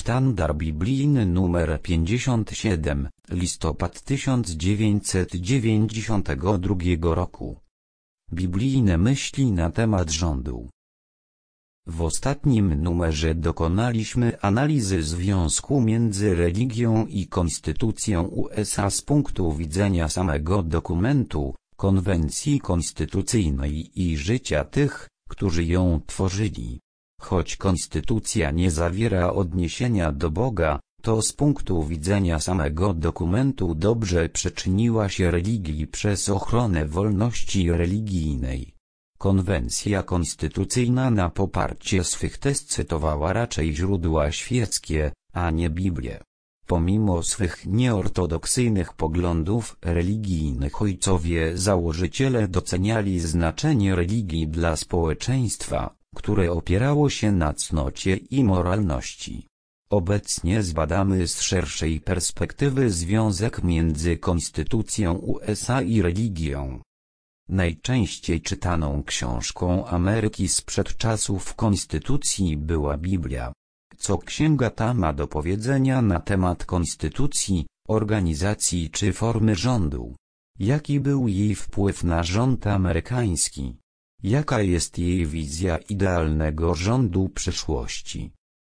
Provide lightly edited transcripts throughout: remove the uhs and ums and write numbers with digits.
Sztandar biblijny nr 57, listopad 1992 roku. Biblijne myśli na temat rządu. W ostatnim numerze dokonaliśmy analizy związku między religią i konstytucją USA z punktu widzenia samego dokumentu, konwencji konstytucyjnej i życia tych, którzy ją tworzyli. Choć konstytucja nie zawiera odniesienia do Boga, to z punktu widzenia samego dokumentu dobrze przyczyniła się religii przez ochronę wolności religijnej. Konwencja konstytucyjna na poparcie swych tez cytowała raczej źródła świeckie, a nie Biblię. Pomimo swych nieortodoksyjnych poglądów religijnych ojcowie założyciele doceniali znaczenie religii dla społeczeństwa, które opierało się na cnocie i moralności. Obecnie zbadamy z szerszej perspektywy związek między konstytucją USA i religią. Najczęściej czytaną książką Ameryki sprzed czasów konstytucji była Biblia. Co księga ta ma do powiedzenia na temat konstytucji, organizacji czy formy rządu? Jaki był jej wpływ na rząd amerykański? Jaka jest jej wizja idealnego rządu przyszłości?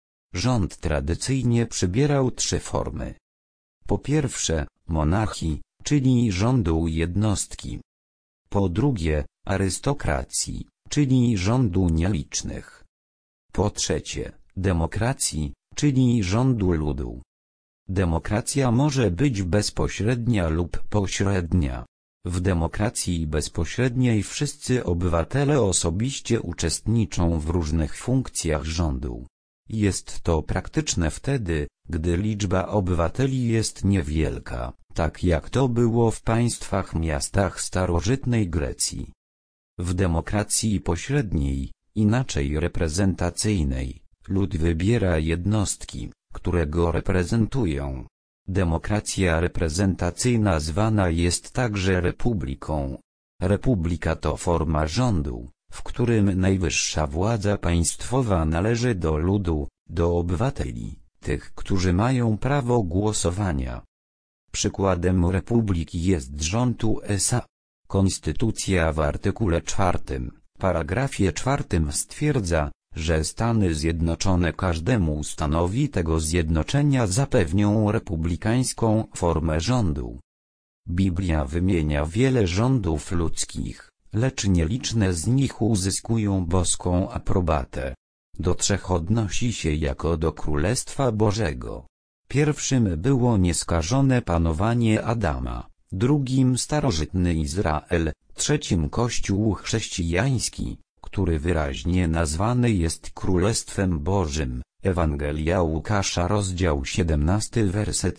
Rząd tradycyjnie przybierał trzy formy. Po pierwsze, monarchii, czyli rządu jednostki. Po drugie, arystokracji, czyli rządu nielicznych. Po trzecie, demokracji, czyli rządu ludu. Demokracja może być bezpośrednia lub pośrednia. W demokracji bezpośredniej wszyscy obywatele osobiście uczestniczą w różnych funkcjach rządu. Jest to praktyczne wtedy, gdy liczba obywateli jest niewielka, tak jak to było w państwach miastach starożytnej Grecji. W demokracji pośredniej, inaczej reprezentacyjnej, lud wybiera jednostki, które go reprezentują. Demokracja reprezentacyjna zwana jest także republiką. Republika to forma rządu, w którym najwyższa władza państwowa należy do ludu, do obywateli, tych, którzy mają prawo głosowania. Przykładem republiki jest rząd USA. Konstytucja w artykule 4, paragrafie 4 stwierdza, że Stany Zjednoczone każdemu stanowi tego zjednoczenia zapewnią republikańską formę rządu. Biblia wymienia wiele rządów ludzkich, lecz nieliczne z nich uzyskują boską aprobatę. Do trzech odnosi się jako do Królestwa Bożego. Pierwszym było nieskażone panowanie Adama, drugim starożytny Izrael, trzecim Kościół chrześcijański, który wyraźnie nazwany jest Królestwem Bożym. Ewangelia Łukasza rozdział 17 werset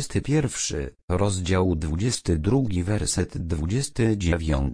21, rozdział 22 werset 29.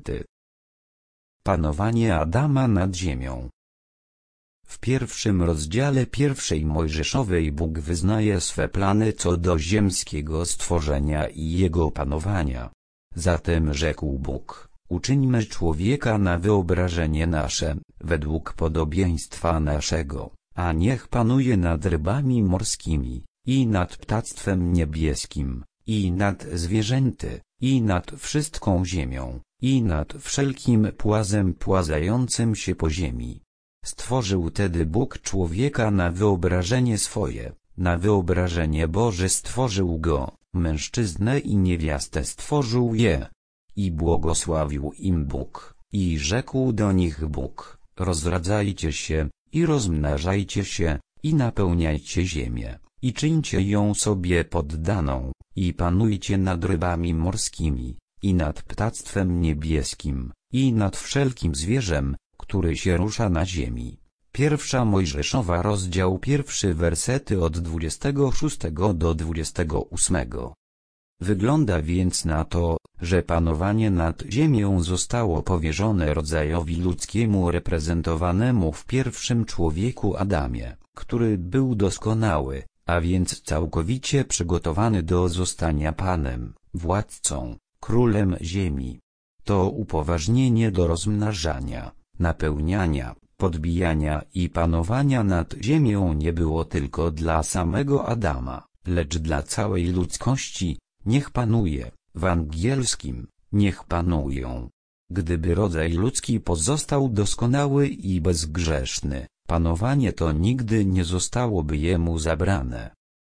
Panowanie Adama nad ziemią. W pierwszym rozdziale pierwszej Mojżeszowej Bóg wyznaje swe plany co do ziemskiego stworzenia i jego panowania. Zatem rzekł Bóg: uczyńmy człowieka na wyobrażenie nasze, według podobieństwa naszego, a niech panuje nad rybami morskimi, i nad ptactwem niebieskim, i nad zwierzęty, i nad wszystką ziemią, i nad wszelkim płazem płazającym się po ziemi. Stworzył tedy Bóg człowieka na wyobrażenie swoje, na wyobrażenie Boże stworzył go, mężczyznę i niewiastę stworzył je. I błogosławił im Bóg, i rzekł do nich Bóg: rozradzajcie się, i rozmnażajcie się, i napełniajcie ziemię, i czyńcie ją sobie poddaną, i panujcie nad rybami morskimi, i nad ptactwem niebieskim, i nad wszelkim zwierzem, który się rusza na ziemi. Pierwsza Mojżeszowa rozdział 1 wersety od 26 do 28. Wygląda więc na to, że panowanie nad ziemią zostało powierzone rodzajowi ludzkiemu reprezentowanemu w pierwszym człowieku Adamie, który był doskonały, a więc całkowicie przygotowany do zostania Panem, władcą, królem ziemi. To upoważnienie do rozmnażania, napełniania, podbijania i panowania nad ziemią nie było tylko dla samego Adama, lecz dla całej ludzkości. Niech panuje, w angielskim, niech panują. Gdyby rodzaj ludzki pozostał doskonały i bezgrzeszny, panowanie to nigdy nie zostałoby jemu zabrane.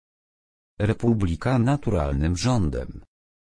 Republika naturalnym rządem.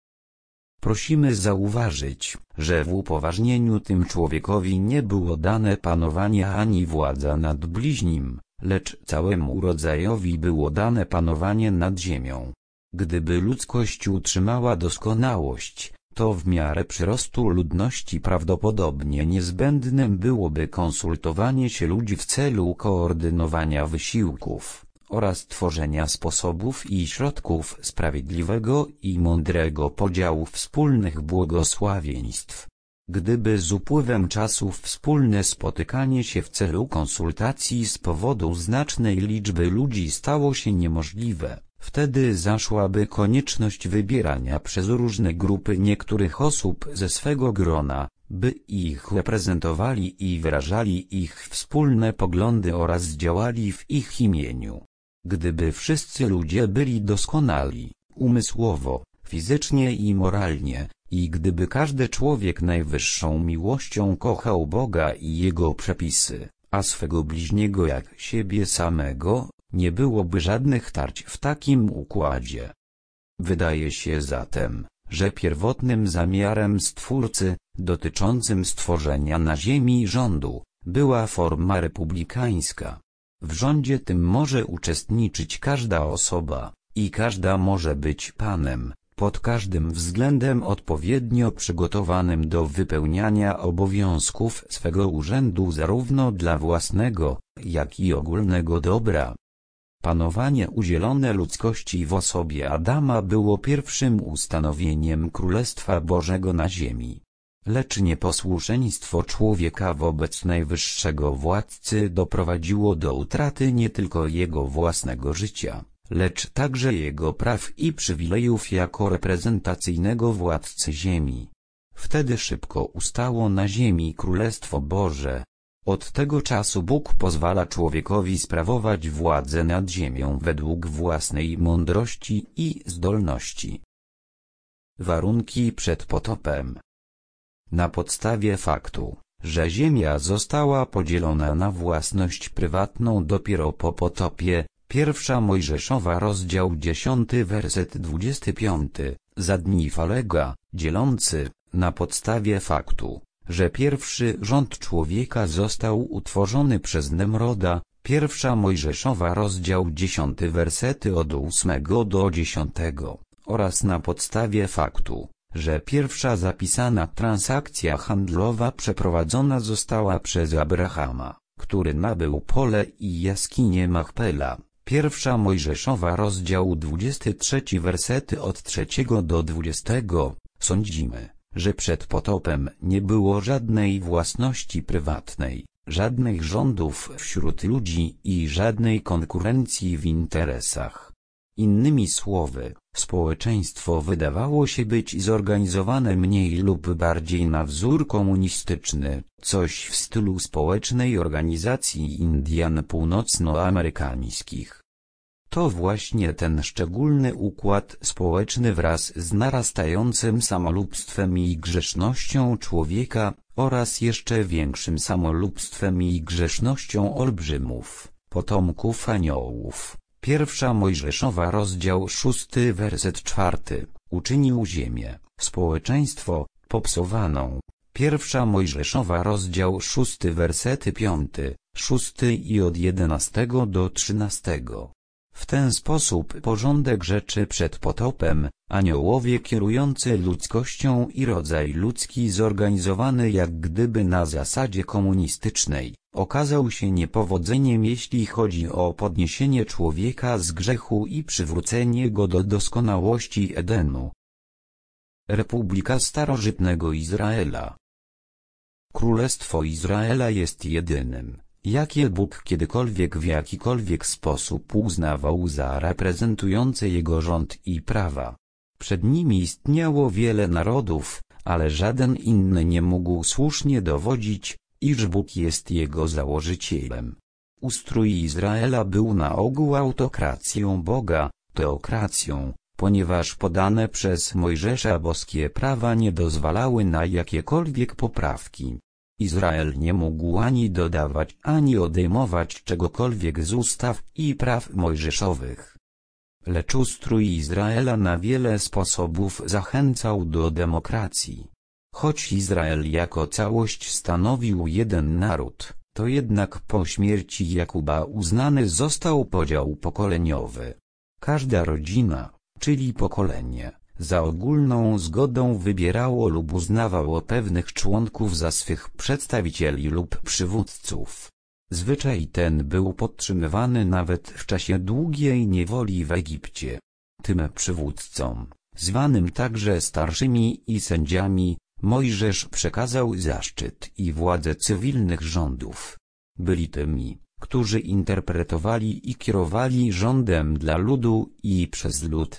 Prosimy zauważyć, że w upoważnieniu tym człowiekowi nie było dane panowanie ani władza nad bliźnim, lecz całemu rodzajowi było dane panowanie nad ziemią. Gdyby ludzkość utrzymała doskonałość, to w miarę przyrostu ludności prawdopodobnie niezbędnym byłoby konsultowanie się ludzi w celu koordynowania wysiłków oraz tworzenia sposobów i środków sprawiedliwego i mądrego podziału wspólnych błogosławieństw. Gdyby z upływem czasu wspólne spotykanie się w celu konsultacji z powodu znacznej liczby ludzi stało się niemożliwe, wtedy zaszłaby konieczność wybierania przez różne grupy niektórych osób ze swego grona, by ich reprezentowali i wyrażali ich wspólne poglądy oraz działali w ich imieniu. Gdyby wszyscy ludzie byli doskonali, umysłowo, fizycznie i moralnie, i gdyby każdy człowiek najwyższą miłością kochał Boga i Jego przepisy, a swego bliźniego jak siebie samego, nie byłoby żadnych tarć w takim układzie. Wydaje się zatem, że pierwotnym zamiarem Stwórcy, dotyczącym stworzenia na ziemi rządu, była forma republikańska. W rządzie tym może uczestniczyć każda osoba, i każda może być panem, pod każdym względem odpowiednio przygotowanym do wypełniania obowiązków swego urzędu zarówno dla własnego, jak i ogólnego dobra. Panowanie udzielone ludzkości w osobie Adama było pierwszym ustanowieniem Królestwa Bożego na ziemi. Lecz nieposłuszeństwo człowieka wobec najwyższego władcy doprowadziło do utraty nie tylko jego własnego życia, lecz także jego praw i przywilejów jako reprezentacyjnego władcy ziemi. Wtedy szybko ustało na ziemi Królestwo Boże. Od tego czasu Bóg pozwala człowiekowi sprawować władzę nad ziemią według własnej mądrości i zdolności. Warunki przed potopem. Na podstawie faktu, że ziemia została podzielona na własność prywatną dopiero po potopie, 1 Mojżeszowa rozdział 10 werset 25, za dni Falega, dzielący, na podstawie faktu, że pierwszy rząd człowieka został utworzony przez Nemroda, 1 Mojżeszowa rozdział 10 wersety od 8 do 10, oraz na podstawie faktu, że pierwsza zapisana transakcja handlowa przeprowadzona została przez Abrahama, który nabył pole i jaskinię Machpela, 1 Mojżeszowa rozdział 23 wersety od 3 do 20, sądzimy, że przed potopem nie było żadnej własności prywatnej, żadnych rządów wśród ludzi i żadnej konkurencji w interesach. Innymi słowy, społeczeństwo wydawało się być zorganizowane mniej lub bardziej na wzór komunistyczny, coś w stylu społecznej organizacji Indian północnoamerykańskich. To właśnie ten szczególny układ społeczny wraz z narastającym samolubstwem i grzesznością człowieka, oraz jeszcze większym samolubstwem i grzesznością olbrzymów, potomków aniołów, 1 Mojżeszowa rozdział 6 werset 4, uczynił ziemię, społeczeństwo, popsowaną. 1 Mojżeszowa rozdział 6 wersety 5, 6 i od 11 do 13. W ten sposób porządek rzeczy przed potopem, aniołowie kierujący ludzkością i rodzaj ludzki zorganizowany jak gdyby na zasadzie komunistycznej, okazał się niepowodzeniem jeśli chodzi o podniesienie człowieka z grzechu i przywrócenie go do doskonałości Edenu. Republika Starożytnego Izraela. Królestwo Izraela jest jedynym, jakie Bóg kiedykolwiek w jakikolwiek sposób uznawał za reprezentujące Jego rząd i prawa. Przed nimi istniało wiele narodów, ale żaden inny nie mógł słusznie dowodzić, iż Bóg jest jego założycielem. Ustrój Izraela był na ogół autokracją Boga, teokracją, ponieważ podane przez Mojżesza boskie prawa nie dozwalały na jakiekolwiek poprawki. Izrael nie mógł ani dodawać, ani odejmować czegokolwiek z ustaw i praw mojżeszowych. Lecz ustrój Izraela na wiele sposobów zachęcał do demokracji. Choć Izrael jako całość stanowił jeden naród, to jednak po śmierci Jakuba uznany został podział pokoleniowy. Każda rodzina, czyli pokolenie, za ogólną zgodą wybierało lub uznawało pewnych członków za swych przedstawicieli lub przywódców. Zwyczaj ten był podtrzymywany nawet w czasie długiej niewoli w Egipcie. Tym przywódcom, zwanym także starszymi i sędziami, Mojżesz przekazał zaszczyt i władzę cywilnych rządów. Byli tymi, którzy interpretowali i kierowali rządem dla ludu i przez lud.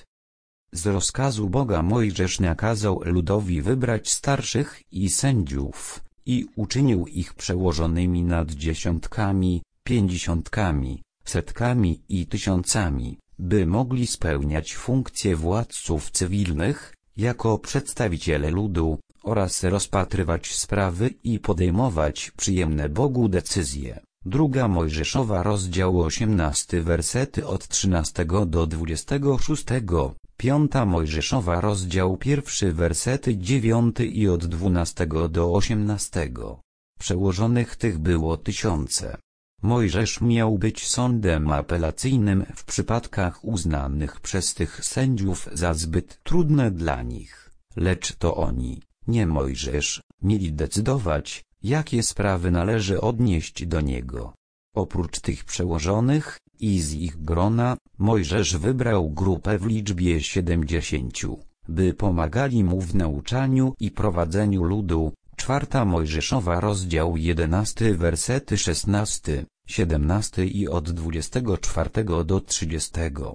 Z rozkazu Boga Mojżesz nakazał ludowi wybrać starszych i sędziów, i uczynił ich przełożonymi nad dziesiątkami, pięćdziesiątkami, setkami i tysiącami, by mogli spełniać funkcje władców cywilnych, jako przedstawiciele ludu, oraz rozpatrywać sprawy i podejmować przyjemne Bogu decyzje. Druga Mojżeszowa rozdział 18 wersety od 13 do 26, Piąta Mojżeszowa rozdział 1 wersety 9 i od 12 do 18. Przełożonych tych było tysiące. Mojżesz miał być sądem apelacyjnym w przypadkach uznanych przez tych sędziów za zbyt trudne dla nich, lecz to oni, nie Mojżesz, mieli decydować, jakie sprawy należy odnieść do niego. Oprócz tych przełożonych, i z ich grona, Mojżesz wybrał grupę w liczbie 70, by pomagali mu w nauczaniu i prowadzeniu ludu. Czwarta Mojżeszowa rozdział 11 wersety 16, 17 i od 24 do 30.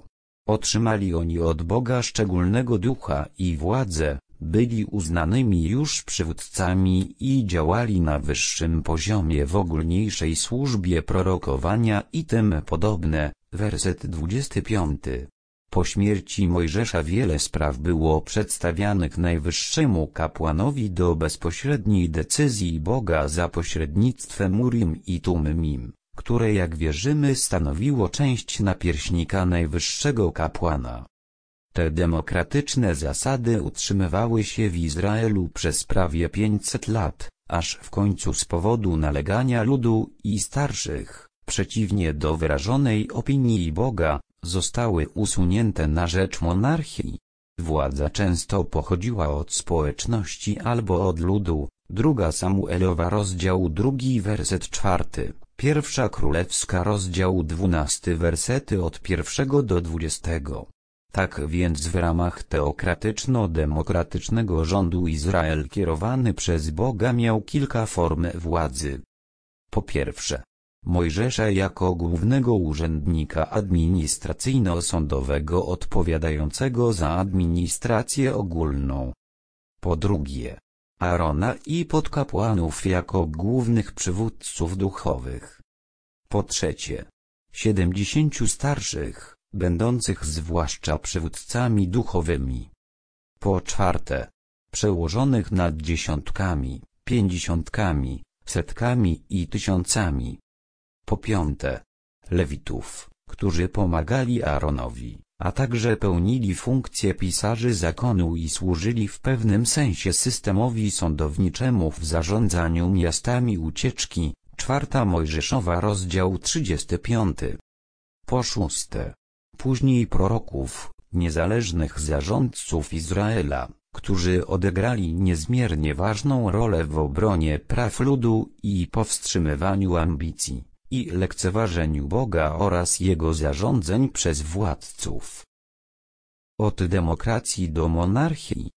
Otrzymali oni od Boga szczególnego ducha i władzę, byli uznanymi już przywódcami i działali na wyższym poziomie w ogólniejszej służbie prorokowania i tym podobne. Werset 25. Po śmierci Mojżesza wiele spraw było przedstawianych najwyższemu kapłanowi do bezpośredniej decyzji Boga za pośrednictwem Urim i Tummim, które jak wierzymy stanowiło część napierśnika najwyższego kapłana. Te demokratyczne zasady utrzymywały się w Izraelu przez prawie 500 lat, aż w końcu z powodu nalegania ludu i starszych, przeciwnie do wyrażonej opinii Boga, zostały usunięte na rzecz monarchii. Władza często pochodziła od społeczności albo od ludu. Druga Samuelowa rozdział 2 werset 4, Pierwsza Królewska rozdział 12 wersety od 1 do 20. Tak więc w ramach teokratyczno-demokratycznego rządu Izrael kierowany przez Boga miał kilka form władzy. Po pierwsze, Mojżesza jako głównego urzędnika administracyjno-sądowego odpowiadającego za administrację ogólną. Po drugie, Aarona i podkapłanów jako głównych przywódców duchowych. Po trzecie, 70 starszych, będących zwłaszcza przywódcami duchowymi. Po czwarte, przełożonych nad dziesiątkami, pięćdziesiątkami, setkami i tysiącami. Po piąte, Lewitów, którzy pomagali Aaronowi, a także pełnili funkcję pisarzy zakonu i służyli w pewnym sensie systemowi sądowniczemu w zarządzaniu miastami ucieczki. Czwarta Mojżeszowa rozdział 35. Po szóste, później proroków, niezależnych zarządców Izraela, którzy odegrali niezmiernie ważną rolę w obronie praw ludu i powstrzymywaniu ambicji i lekceważeniu Boga oraz Jego zarządzeń przez władców. Od demokracji do monarchii.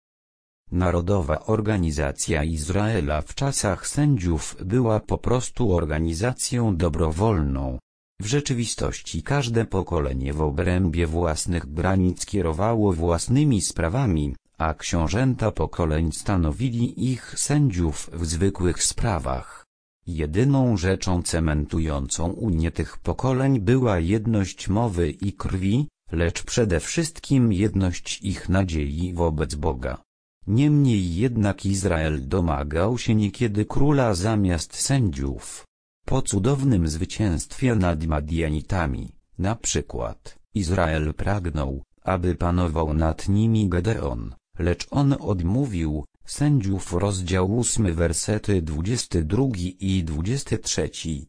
Narodowa Organizacja Izraela w czasach sędziów była po prostu organizacją dobrowolną. W rzeczywistości każde pokolenie w obrębie własnych granic kierowało własnymi sprawami, a książęta pokoleń stanowili ich sędziów w zwykłych sprawach. Jedyną rzeczą cementującą unię tych pokoleń była jedność mowy i krwi, lecz przede wszystkim jedność ich nadziei wobec Boga. Niemniej jednak Izrael domagał się niekiedy króla zamiast sędziów. Po cudownym zwycięstwie nad Madianitami, na przykład, Izrael pragnął, aby panował nad nimi Gedeon, lecz on odmówił. Sędziów rozdział 8 wersety 22 i 23.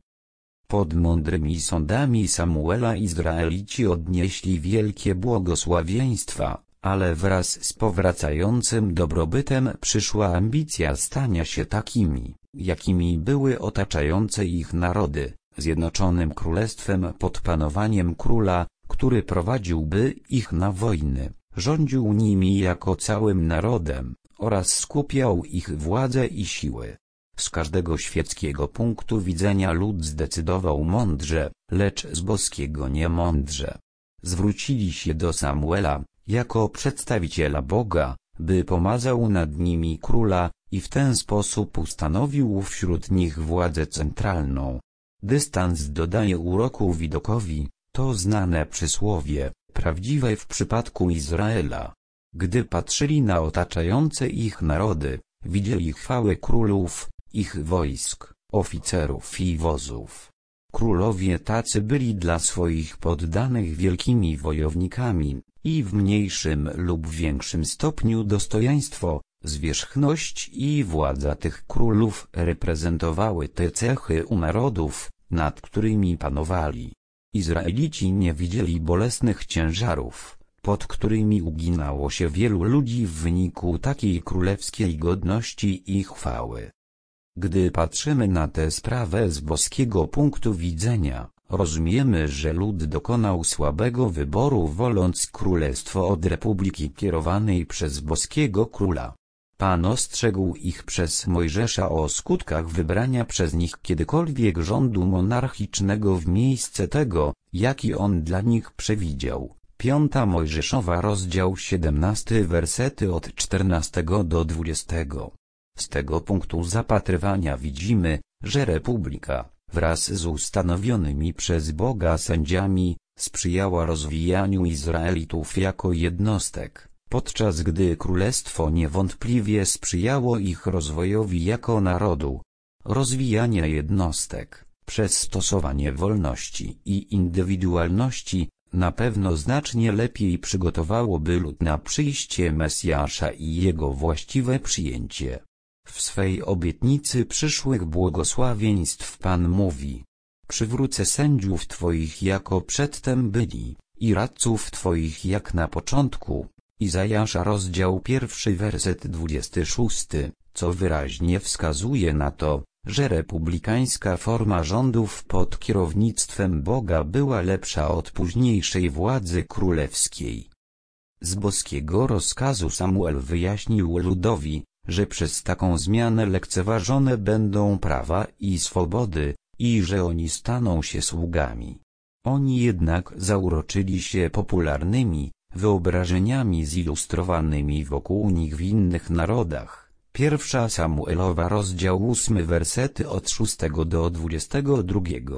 Pod mądrymi sądami Samuela Izraelici odnieśli wielkie błogosławieństwa, ale wraz z powracającym dobrobytem przyszła ambicja stania się takimi, jakimi były otaczające ich narody, zjednoczonym królestwem pod panowaniem króla, który prowadziłby ich na wojny, rządził nimi jako całym narodem oraz skupiał ich władzę i siły. Z każdego świeckiego punktu widzenia lud zdecydował mądrze, lecz z boskiego niemądrze. Zwrócili się do Samuela, jako przedstawiciela Boga, by pomazał nad nimi króla i w ten sposób ustanowił wśród nich władzę centralną. Dystans dodaje uroku widokowi, to znane przysłowie, prawdziwe w przypadku Izraela. Gdy patrzyli na otaczające ich narody, widzieli chwałę królów, ich wojsk, oficerów i wozów. Królowie tacy byli dla swoich poddanych wielkimi wojownikami, i w mniejszym lub większym stopniu dostojeństwo, zwierzchność i władza tych królów reprezentowały te cechy u narodów, nad którymi panowali. Izraelici nie widzieli bolesnych ciężarów, pod którymi uginało się wielu ludzi w wyniku takiej królewskiej godności i chwały. Gdy patrzymy na tę sprawę z boskiego punktu widzenia, rozumiemy, że lud dokonał słabego wyboru, woląc królestwo od republiki kierowanej przez boskiego króla. Pan ostrzegł ich przez Mojżesza o skutkach wybrania przez nich kiedykolwiek rządu monarchicznego w miejsce tego, jaki on dla nich przewidział. 5 Mojżeszowa rozdział 17 wersety od 14 do 20. Z tego punktu zapatrywania widzimy, że republika, wraz z ustanowionymi przez Boga sędziami, sprzyjała rozwijaniu Izraelitów jako jednostek, podczas gdy królestwo niewątpliwie sprzyjało ich rozwojowi jako narodu. Rozwijanie jednostek, przez stosowanie wolności i indywidualności, na pewno znacznie lepiej przygotowałoby lud na przyjście Mesjasza i jego właściwe przyjęcie. W swej obietnicy przyszłych błogosławieństw Pan mówi: przywrócę sędziów Twoich jako przedtem byli, i radców Twoich jak na początku. Izajasza rozdział 1 werset 26, co wyraźnie wskazuje na to, że republikańska forma rządów pod kierownictwem Boga była lepsza od późniejszej władzy królewskiej. Z boskiego rozkazu Samuel wyjaśnił ludowi, że przez taką zmianę lekceważone będą prawa i swobody, i że oni staną się sługami. Oni jednak zauroczyli się popularnymi wyobrażeniami zilustrowanymi wokół nich w innych narodach. 1 Samuelowa rozdział 8 wersety od 6 do 22.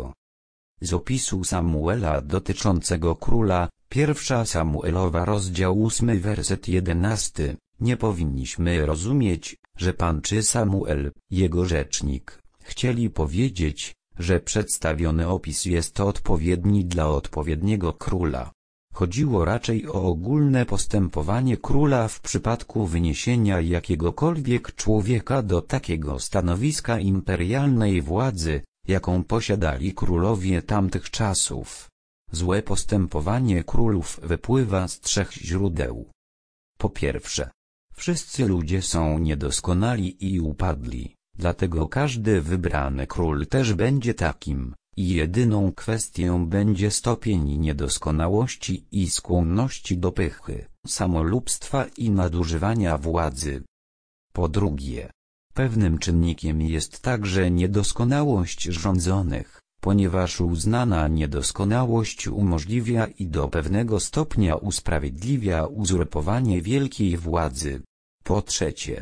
Z opisu Samuela dotyczącego króla, 1 Samuelowa rozdział 8 werset 11, nie powinniśmy rozumieć, że Pan czy Samuel, jego rzecznik, chcieli powiedzieć, że przedstawiony opis jest odpowiedni dla odpowiedniego króla. Chodziło raczej o ogólne postępowanie króla w przypadku wyniesienia jakiegokolwiek człowieka do takiego stanowiska imperialnej władzy, jaką posiadali królowie tamtych czasów. Złe postępowanie królów wypływa z 3 źródeł. Po pierwsze, wszyscy ludzie są niedoskonali i upadli, dlatego każdy wybrany król też będzie takim. I jedyną kwestią będzie stopień niedoskonałości i skłonności do pychy, samolubstwa i nadużywania władzy. Po drugie, pewnym czynnikiem jest także niedoskonałość rządzonych, ponieważ uznana niedoskonałość umożliwia i do pewnego stopnia usprawiedliwia uzurpowanie wielkiej władzy. Po trzecie,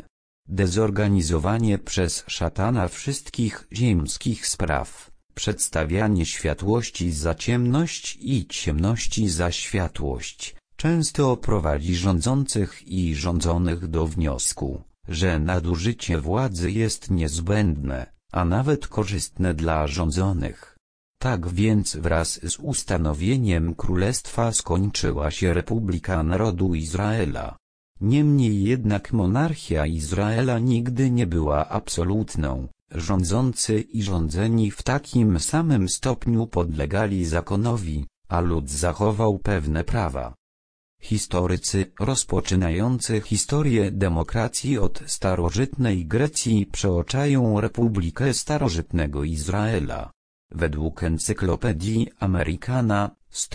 dezorganizowanie przez szatana wszystkich ziemskich spraw, przedstawianie światłości za ciemność i ciemności za światłość, często prowadzi rządzących i rządzonych do wniosku, że nadużycie władzy jest niezbędne, a nawet korzystne dla rządzonych. Tak więc wraz z ustanowieniem królestwa skończyła się Republika Narodu Izraela. Niemniej jednak monarchia Izraela nigdy nie była absolutną, rządzący i rządzeni w takim samym stopniu podlegali zakonowi, a lud zachował pewne prawa. Historycy rozpoczynający historię demokracji od starożytnej Grecji przeoczają Republikę Starożytnego Izraela. Według Encyklopedii Amerykana z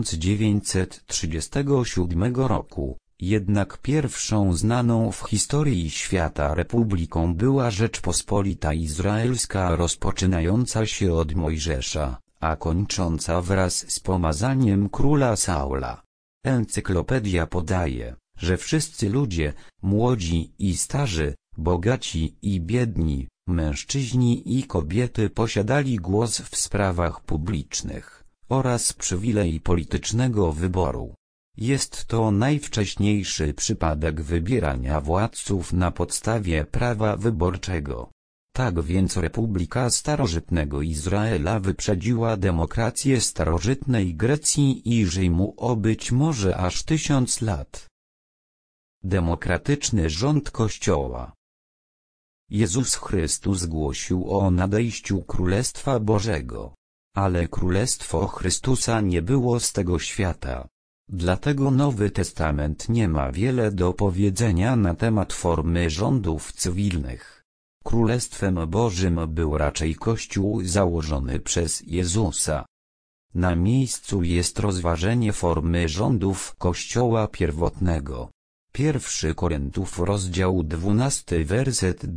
1937 roku, jednak pierwszą znaną w historii świata republiką była Rzeczpospolita Izraelska rozpoczynająca się od Mojżesza, a kończąca wraz z pomazaniem króla Saula. Encyklopedia podaje, że wszyscy ludzie, młodzi i starzy, bogaci i biedni, mężczyźni i kobiety posiadali głos w sprawach publicznych, oraz przywilej politycznego wyboru. Jest to najwcześniejszy przypadek wybierania władców na podstawie prawa wyborczego. Tak więc Republika Starożytnego Izraela wyprzedziła demokrację starożytnej Grecji i Rzymu o być może aż 1000 lat. Demokratyczny rząd Kościoła. Jezus Chrystus głosił o nadejściu Królestwa Bożego. Ale Królestwo Chrystusa nie było z tego świata. Dlatego Nowy Testament nie ma wiele do powiedzenia na temat formy rządów cywilnych. Królestwem Bożym był raczej Kościół założony przez Jezusa. Na miejscu jest rozważenie formy rządów Kościoła pierwotnego. 1 Koryntiów rozdział 12 werset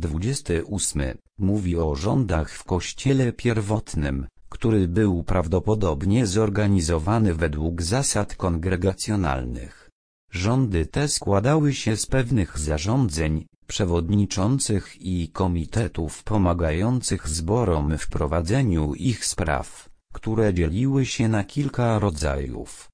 28 mówi o rządach w Kościele pierwotnym, który był prawdopodobnie zorganizowany według zasad kongregacjonalnych. Rządy te składały się z pewnych zarządzeń, przewodniczących i komitetów pomagających zborom w prowadzeniu ich spraw, które dzieliły się na kilka rodzajów.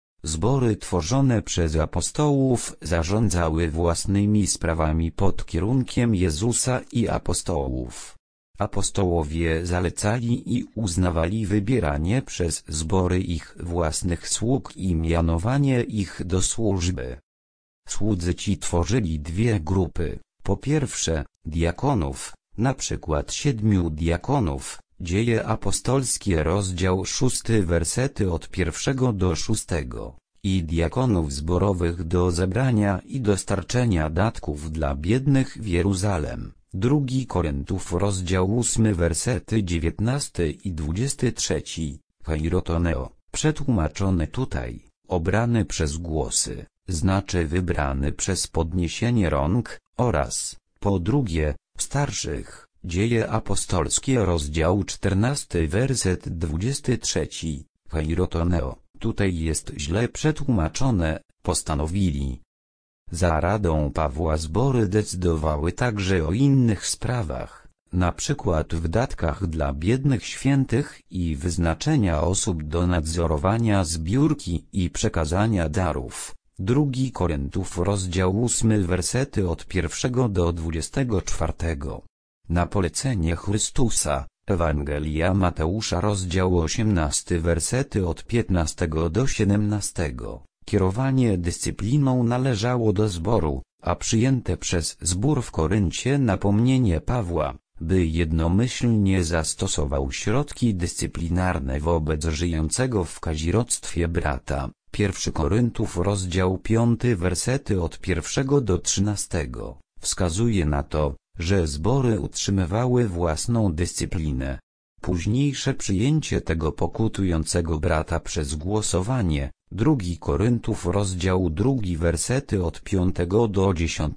Zbory tworzone przez apostołów zarządzały własnymi sprawami pod kierunkiem Jezusa i apostołów. Apostołowie zalecali i uznawali wybieranie przez zbory ich własnych sług i mianowanie ich do służby. Słudzy ci tworzyli dwie grupy. Po pierwsze, diakonów, na przykład 7 diakonów, Dzieje apostolskie rozdział 6 wersety od 1 do 6, i diakonów zborowych do zebrania i dostarczenia datków dla biednych w Jeruzalem. 2 Koryntiów rozdział 8 wersety 19 i 23, Heirotoneo, przetłumaczone tutaj, obrany przez głosy, znaczy wybrany przez podniesienie rąk, oraz, po drugie, starszych, Dzieje apostolskie rozdział 14 werset 23, Heirotoneo, tutaj jest źle przetłumaczone, postanowili. Za radą Pawła zbory decydowały także o innych sprawach, na przykład wydatkach dla biednych świętych i wyznaczenia osób do nadzorowania zbiórki i przekazania darów. 2 Koryntiów rozdział 8 wersety od 1 do 24. Na polecenie Chrystusa, Ewangelia Mateusza rozdział 18 wersety od 15 do 17. Kierowanie dyscypliną należało do zboru, a przyjęte przez zbór w Koryncie napomnienie Pawła, by jednomyślnie zastosował środki dyscyplinarne wobec żyjącego w kazirodztwie brata. 1 Koryntów rozdział 5 wersety od 1 do 13 wskazuje na to, że zbory utrzymywały własną dyscyplinę. Późniejsze przyjęcie tego pokutującego brata przez głosowanie, 2 Koryntów rozdział 2 wersety od 5 do 10,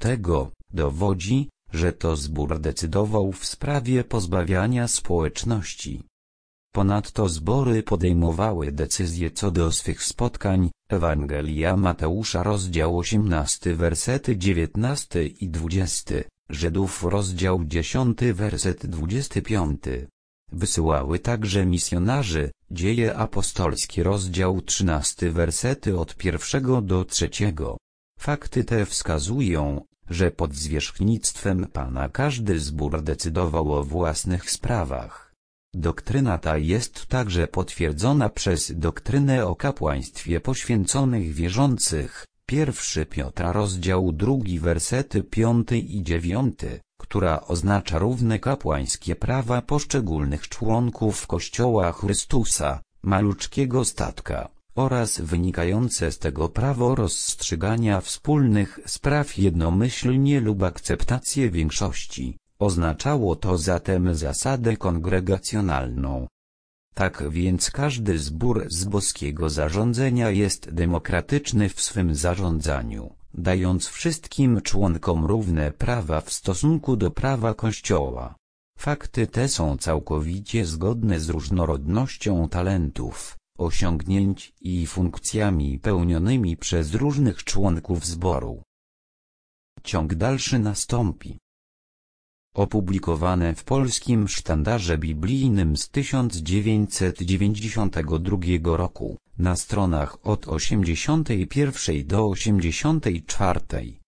dowodzi, że to zbór decydował w sprawie pozbawiania społeczności. Ponadto zbory podejmowały decyzje co do swych spotkań, Ewangelia Mateusza rozdział 18 wersety 19 i 20, Żydów rozdział 10 werset 25. Wysyłały także misjonarzy, Dzieje apostolskie rozdział 13 wersety od 1 do 3. Fakty te wskazują, że pod zwierzchnictwem Pana każdy zbór decydował o własnych sprawach. Doktryna ta jest także potwierdzona przez doktrynę o kapłaństwie poświęconych wierzących, 1 Piotra rozdział 2 wersety 5 i 9, która oznacza równe kapłańskie prawa poszczególnych członków Kościoła Chrystusa, maluczkiego statka, oraz wynikające z tego prawo rozstrzygania wspólnych spraw jednomyślnie lub akceptację większości. Oznaczało to zatem zasadę kongregacjonalną. Tak więc każdy zbór z boskiego zarządzenia jest demokratyczny w swym zarządzaniu, dając wszystkim członkom równe prawa w stosunku do prawa Kościoła. Fakty te są całkowicie zgodne z różnorodnością talentów, osiągnięć i funkcjami pełnionymi przez różnych członków zboru. Ciąg dalszy nastąpi. Opublikowane w Polskim Sztandarze Biblijnym z 1992 roku, na stronach od 81 do 84.